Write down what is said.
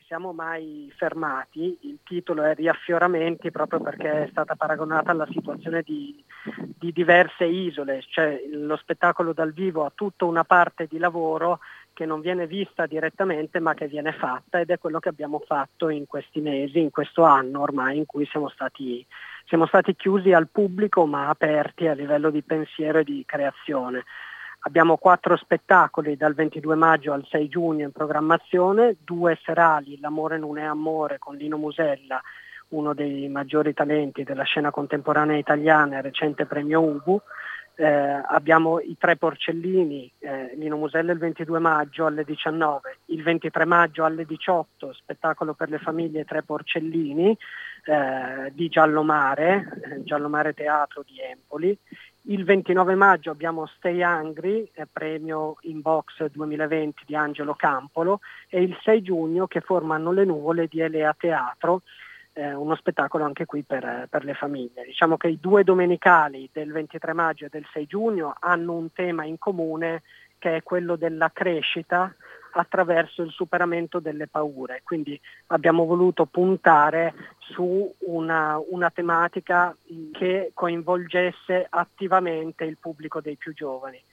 siamo mai fermati. Il titolo è Riaffioramenti proprio perché è stata paragonata alla situazione di diverse isole, cioè lo spettacolo dal vivo ha tutta una parte di lavoro che non viene vista direttamente ma che viene fatta, ed è quello che abbiamo fatto in questi mesi, in questo anno ormai in cui siamo stati chiusi al pubblico ma aperti a livello di pensiero e di creazione. Abbiamo 4 spettacoli dal 22 maggio al 6 giugno in programmazione, 2 serali, L'amore non è amore con Lino Musella, uno dei maggiori talenti della scena contemporanea italiana, recente premio Ubu. Abbiamo i 3 Porcellini, Lino Musella il 22 maggio alle 19, il 23 maggio alle 18, spettacolo per le famiglie 3 Porcellini di Giallomare, Giallomare Teatro di Empoli. Il 29 maggio abbiamo Stay Hungry, premio Inbox 2020 di Angelo Campolo, e il 6 giugno Che formano le nuvole di Elea Teatro, uno spettacolo anche qui per le famiglie. Diciamo che i 2 domenicali del 23 maggio e del 6 giugno hanno un tema in comune, che è quello della crescita attraverso il superamento delle paure. Quindi abbiamo voluto puntare su una tematica che coinvolgesse attivamente il pubblico dei più giovani.